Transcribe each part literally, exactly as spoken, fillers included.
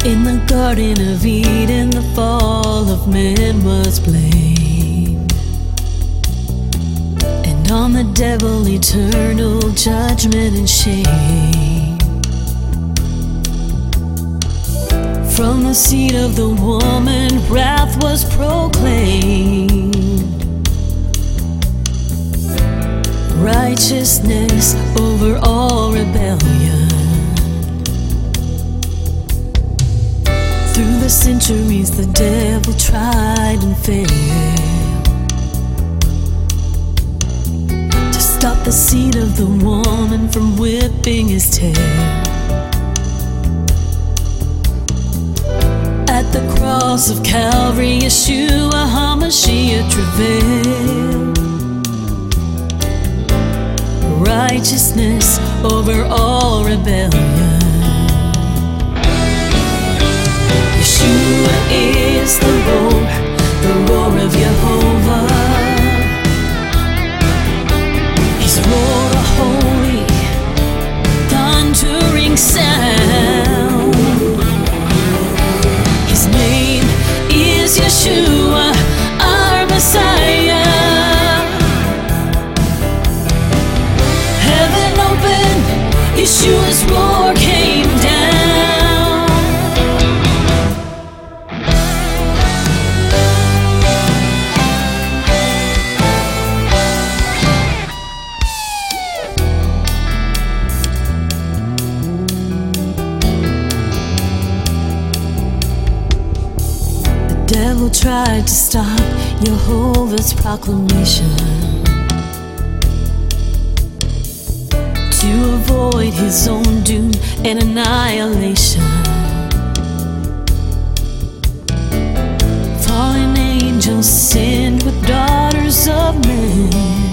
In the Garden of Eden, the fall of man was blamed, and on the devil eternal judgment and shame. From the seed of the woman wrath was proclaimed, righteousness over all rebellion. Through the centuries the devil tried and failed to stop the seed of the woman from whipping his tail. At the cross of Calvary, Yeshua HaMashiach travailed, righteousness over all rebellion. Yeshua is the roar, the roar of Yehovah. His roar, a holy, thundering sound. His name is Yeshua, our Messiah. Heaven opened, Yeshua's roar came down. The devil tried to stop Jehovah's proclamation, to avoid his own doom and annihilation. Fallen angels sinned with daughters of men,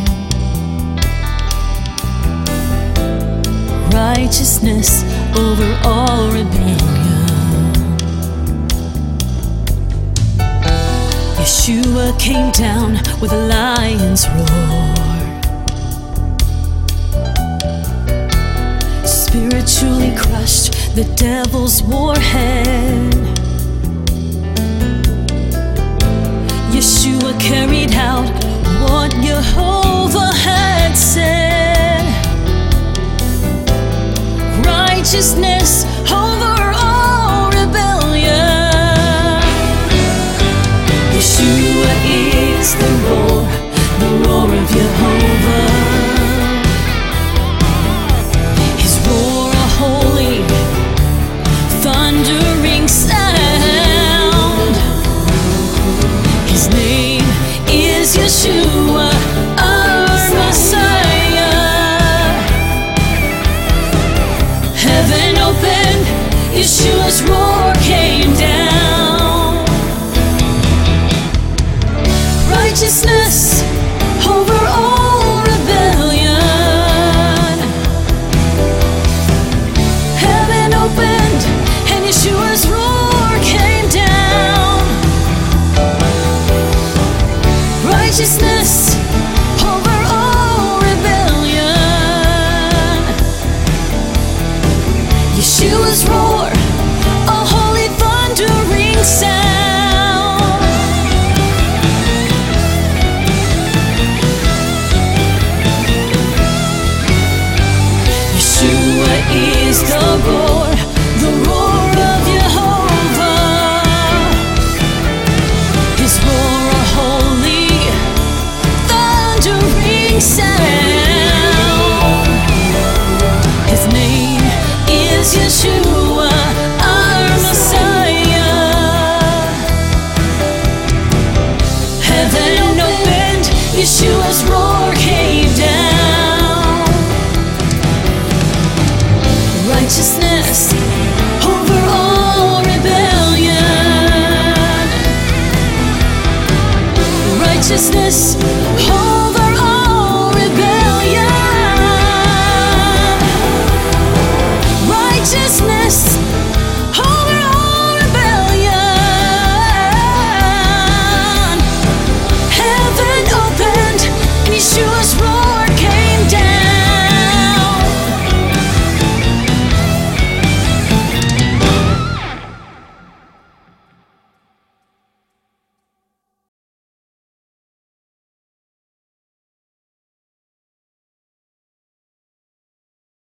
righteousness over all rebellion. Yeshua came down with a lion's roar, spiritually crushed the devil's warhead. Yeshua carried out what Jehovah had said, righteousness over all rebellion. Yeshua is the roar, the roar of Yehovah. His roar, a holy, thundering sound. His name is Yeshua, our Messiah. Heaven opened, Yeshua's roar came down. Righteousness over all rebellion. Heaven opened and Yeshua's roar came down. Righteousness over all rebellion. Yeshua's roar, a holy thundering sound. Is the roar, the roar of Yehovah. His roar, a holy, thundering sound. His name is Yeshua.